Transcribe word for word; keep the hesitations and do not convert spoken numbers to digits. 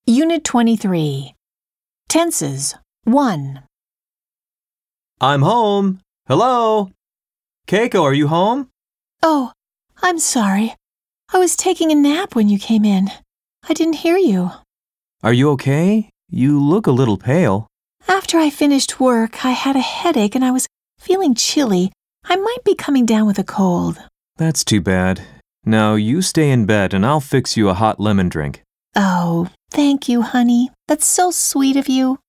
Unit twenty-three. Tenses. one. I'm home. Hello? Keiko, are you home? Oh, I'm sorry. I was taking a nap when you came in. I didn't hear you. Are you okay? You look a little pale. After I finished work, I had a headache and I was feeling chilly. I might be coming down with a cold. That's too bad. Now you stay in bed and I'll fix you a hot lemon drink. Oh, thank you, honey. That's so sweet of you.